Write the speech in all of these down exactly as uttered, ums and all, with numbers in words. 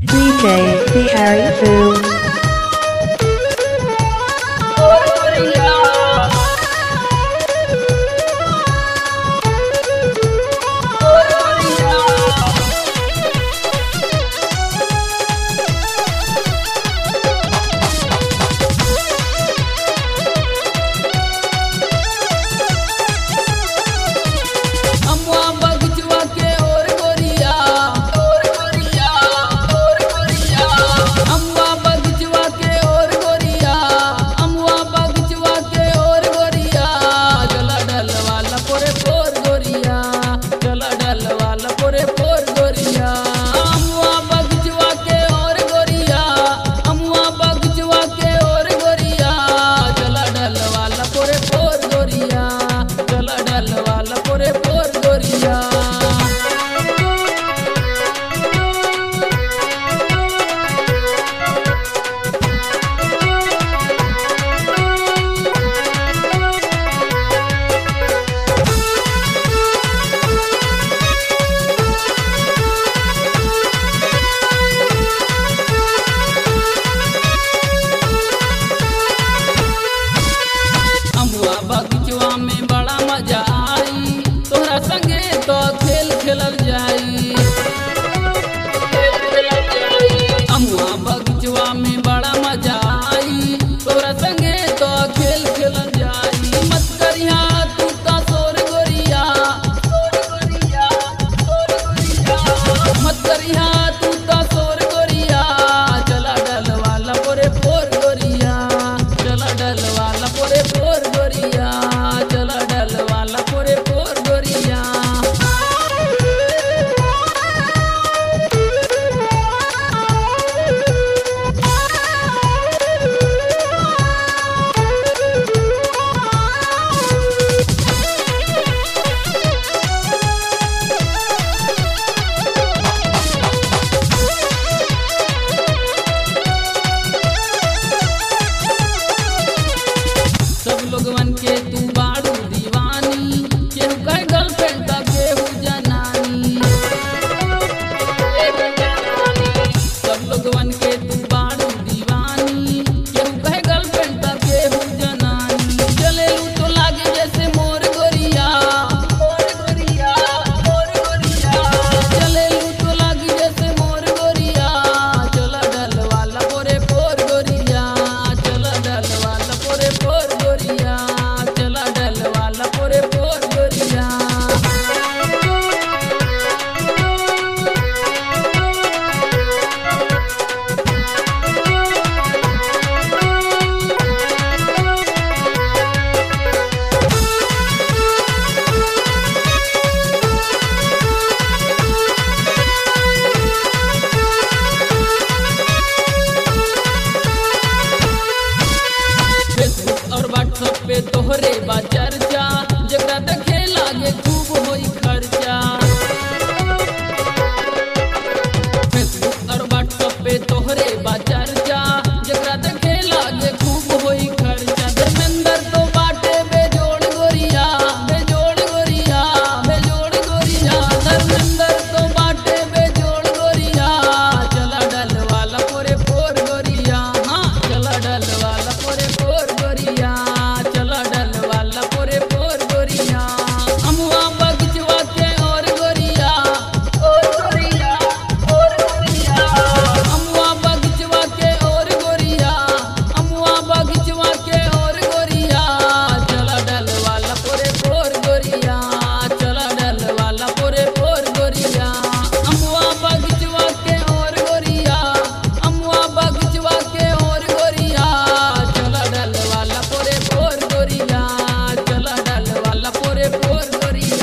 D J C Harry Foo. तोहरे बा चर्चा जगरा देखे लागे खूब होई खर्चा। फेसबुक और व्हाट्सएप पे तोहरे बा चर्चा जगरा देखे लागे खूब होई खर्चा। धर्मेंद्र तो बाटे बेजोड़ गोरिया बेजोड़ गोरिया बेजोड़ गोरिया। धर्मेंद्र तो बाटे बेजोड़ गोरिया। चला डल वाला पोरे पोर गोरिया। हाँ चला डल वाला पोरे पोर गोरिया।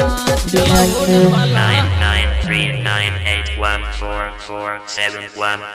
nine nine three nine eight one four four seven one